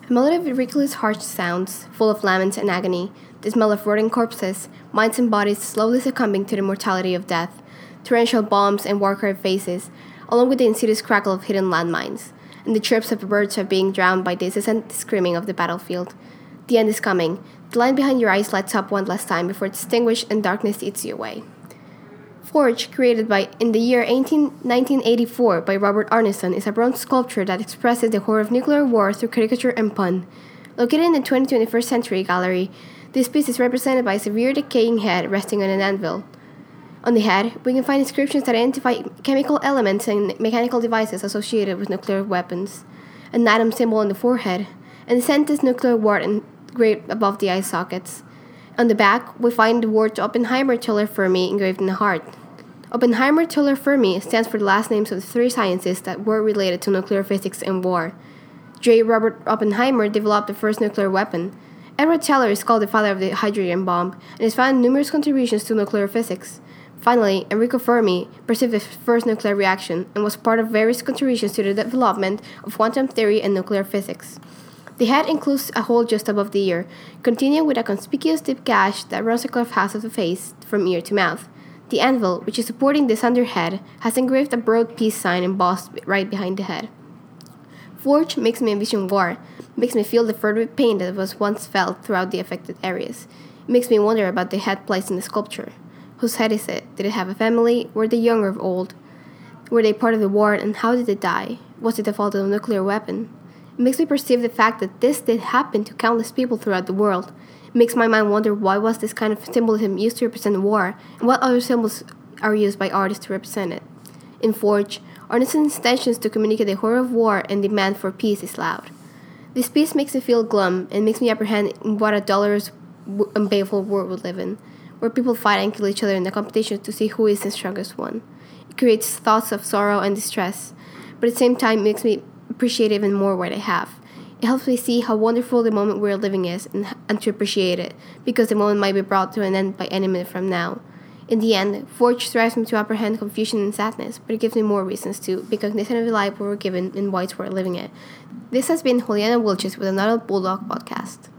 A melody of ridiculous harsh sounds, full of lament and agony, the smell of rotting corpses, minds and bodies slowly succumbing to the mortality of death, torrential bombs and war-carved faces, along with the insidious crackle of hidden landmines, and the chirps of the birds are being drowned by the incessant screaming of the battlefield. The end is coming. The line behind your eyes lights up one last time before it's extinguished and darkness eats you away. Forge, created in the year 1984 by Robert Arneson, is a bronze sculpture that expresses the horror of nuclear war through caricature and pun. Located in the 21st Century Gallery, this piece is represented by a severe decaying head resting on an anvil. On the head, we can find inscriptions that identify chemical elements and mechanical devices associated with nuclear weapons, an atom symbol on the forehead, and the sentence nuclear war engraved above the eye sockets. On the back, we find the words Oppenheimer Tiller Fermi engraved in the heart. Oppenheimer Tiller Fermi stands for the last names of the three scientists that were related to nuclear physics and war. J. Robert Oppenheimer developed the first nuclear weapon. Edward Teller is called the father of the hydrogen bomb and has found numerous contributions to nuclear physics. Finally, Enrico Fermi perceived the first nuclear reaction and was part of various contributions to the development of quantum theory and nuclear physics. The head includes a hole just above the ear, continuing with a conspicuous deep gash that runs across half of the face from ear to mouth. The anvil, which is supporting the sundered head, has engraved a broad peace sign embossed right behind the head. Forge makes me envision war, makes me feel the fervent pain that was once felt throughout the affected areas. It makes me wonder about the head placed in the sculpture. Whose head is it? Did it have a family? Were they young or old? Were they part of the war, and how did they die? Was it the fault of a nuclear weapon? It makes me perceive the fact that this did happen to countless people throughout the world. It makes my mind wonder why was this kind of symbolism used to represent war, and what other symbols are used by artists to represent it. In Forge, Arneson's intentions to communicate the horror of war and demand for peace is loud. This piece makes me feel glum and makes me apprehend what a dolorous and painful world we live in, where people fight and kill each other in the competition to see who is the strongest one. It creates thoughts of sorrow and distress, but at the same time makes me appreciate even more what I have. It helps me see how wonderful the moment we're living is and to appreciate it, because the moment might be brought to an end by any minute from now. In the end, Forge drives me to apprehend confusion and sadness, but it gives me more reasons to be cognizant of the life we were given and why it's worth living it. This has been Juliana Wilches with another Bulldog podcast.